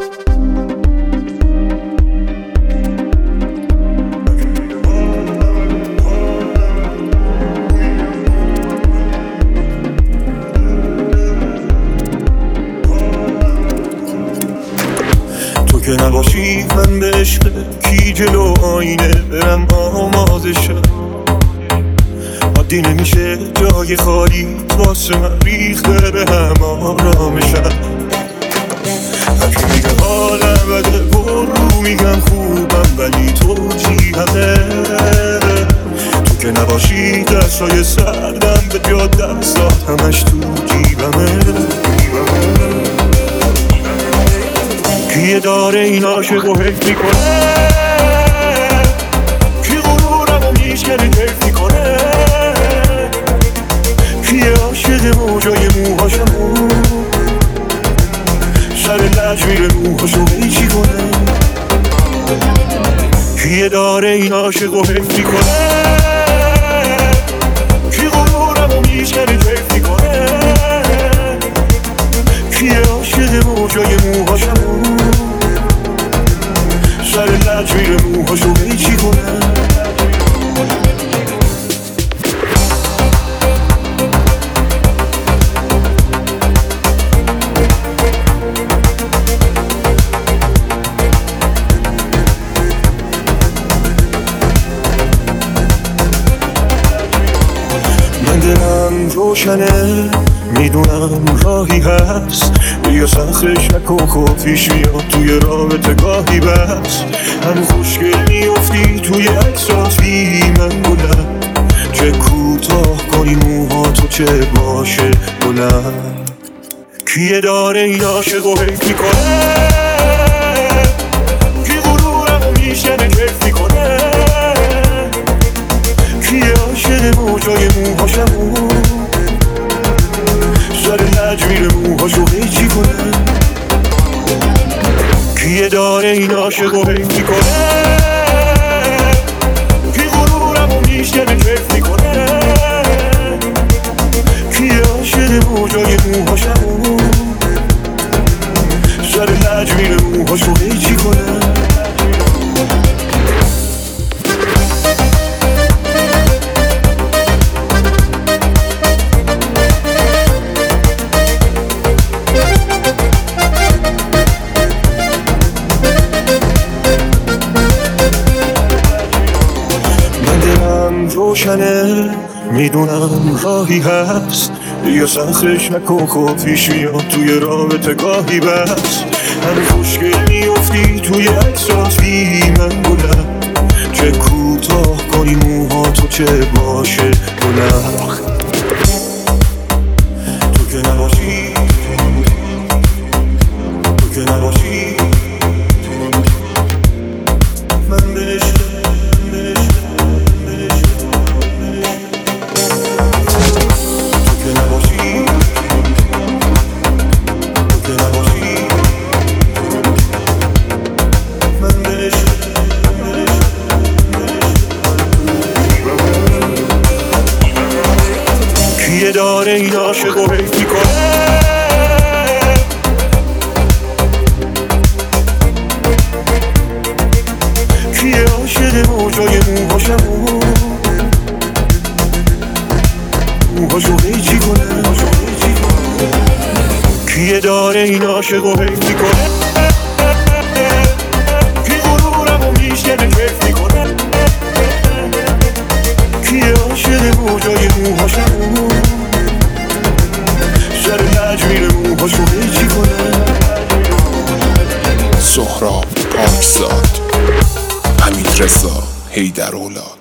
تو که نباشی من به عشق کی جلو آینه برم آماده شم. عادی نمیشه جای خالی واسه من ریخته به هم آرامشم. هرکی میگه حالم بده برو میگم خوبم ولی تو جیهمه. تو که نباشی دستای سردم به جا دستات همش تو جیبمه. کیه داره این عاشق و حیف میکنه؟ کی غرورم و میشکنه حیف میکنه؟ کیه عاشق موجای موهاشمو سر لج میره موهاشو چی کنه؟ کیه داره این عاشق و حیف میکنه؟ کی غرورم و میشکنه حیف میکنه؟ کیه عاشق موجای موهاشمو سر لج میره موهاشو چی کنه؟ من دلم روشنه میدونم راهی هست. بیا سخرش نکن خوفیش میاد توی رابطه گاهی بس. هم خوشگل میافتی توی عکسات بی من بلند. چه کوتاه کنی موها تو چه باشه بلند. کیه داره این عاشق و حیف میکنه؟ کی غرورم و میشنه حیف میکنه؟ کیه عاشق موجای موهاشمو سر لج میره موهاشو چی کنه؟ کیه داره این عاشق و حیف میکنه؟ کی غرورم و میشکنه حیف میکنه؟ کیه عاشق موجای موهاشمو سر لج میره موهاشو چی کنه؟ روشنه میدونم راهی هست. بیا سخرش نکن خوفیش میاد توی رابطه گاهی بس. هم خوشگل میافتی توی عکسات بی من بلند. چه کوتاه کنی موها تو چه باشه بلند. تو که نباشی تو که نباشی من به عشق داره این عاشق و حیف میکنه؟ کیه عاشق موجای موهاشمو موهاشو چی کنه؟ کیه داره این عاشق و حیف میکنه؟ کی غرورم و میشکنه حیف میکنه؟ کیه عاشق موجای موهاشمو سر لج میره موهاشو چی کنه؟ سهراب پاکزاد، حمیدرضا حیدرولاد.